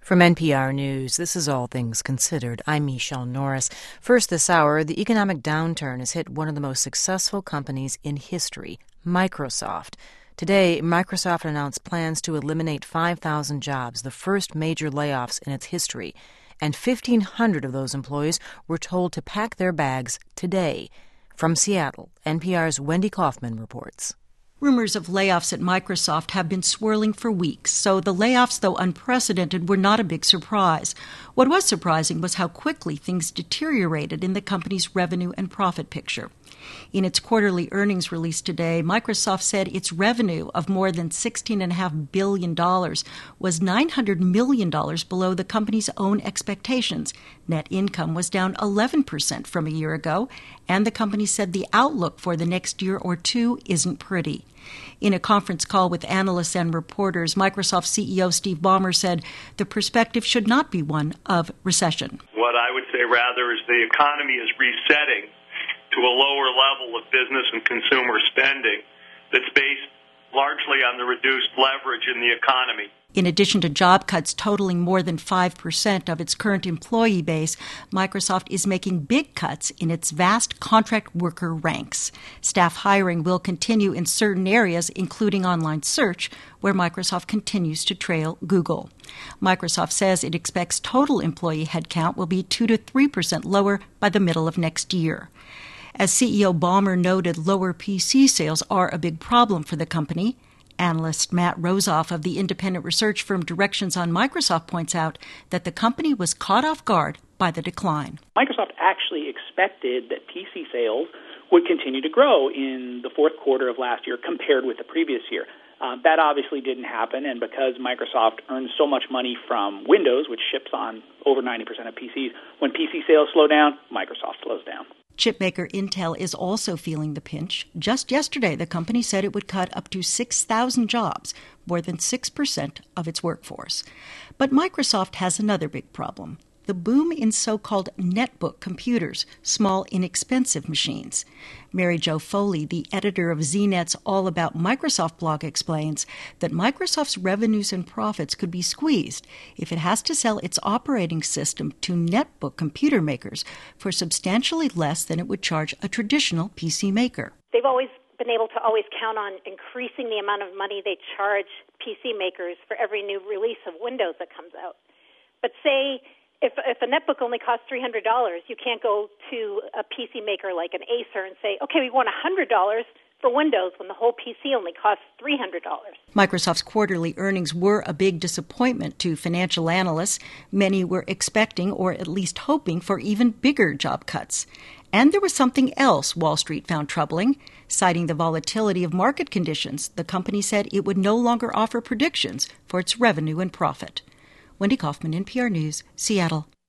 From NPR News, this is All Things Considered. I'm Michelle Norris. First this hour, the economic downturn has hit one of the most successful companies in history, Microsoft. Today, Microsoft announced plans to eliminate 5,000 jobs, the first major layoffs in its history. And 1,500 of those employees were told to pack their bags today. From Seattle, NPR's Wendy Kaufman reports. Rumors of layoffs at Microsoft have been swirling for weeks, so the layoffs, though unprecedented, were not a big surprise. What was surprising was how quickly things deteriorated in the company's revenue and profit picture. In its quarterly earnings release today, Microsoft said its revenue of more than $16.5 billion was $900 million below the company's own expectations. Net income was down 11% from a year ago, and the company said the outlook for the next year or two isn't pretty. In a conference call with analysts and reporters, Microsoft CEO Steve Ballmer said the perspective should not be one of recession. What I would say rather is the economy is resetting to a lower level of business and consumer spending that's based largely on the reduced leverage in the economy. In addition to job cuts totaling more than 5% of its current employee base, Microsoft is making big cuts in its vast contract worker ranks. Staff hiring will continue in certain areas, including online search, where Microsoft continues to trail Google. Microsoft says it expects total employee headcount will be 2 to 3% lower by the middle of next year. As CEO Ballmer noted, lower PC sales are a big problem for the company. Analyst Matt Rosoff of the independent research firm Directions on Microsoft points out that the company was caught off guard by the decline. Microsoft actually expected that PC sales would continue to grow in the fourth quarter of last year compared with the previous year. That obviously didn't happen, and because Microsoft earns so much money from Windows, which ships on over 90% of PCs, when PC sales slow down, Microsoft slows down. Chipmaker Intel is also feeling the pinch. Just yesterday, the company said it would cut up to 6,000 jobs, more than 6% of its workforce. But Microsoft has another big problem: the boom in so-called netbook computers, small, inexpensive machines. Mary Jo Foley, the editor of ZNet's All About Microsoft blog, explains that Microsoft's revenues and profits could be squeezed if it has to sell its operating system to netbook computer makers for substantially less than it would charge a traditional PC maker. They've always been able to count on increasing the amount of money they charge PC makers for every new release of Windows that comes out. But say if a netbook only costs $300, you can't go to a PC maker like an Acer and say, okay, we want $100 for Windows when the whole PC only costs $300. Microsoft's quarterly earnings were a big disappointment to financial analysts. Many were expecting, or at least hoping, for even bigger job cuts. And there was something else Wall Street found troubling. Citing the volatility of market conditions, the company said it would no longer offer predictions for its revenue and profit. Wendy Kaufman, NPR News, Seattle.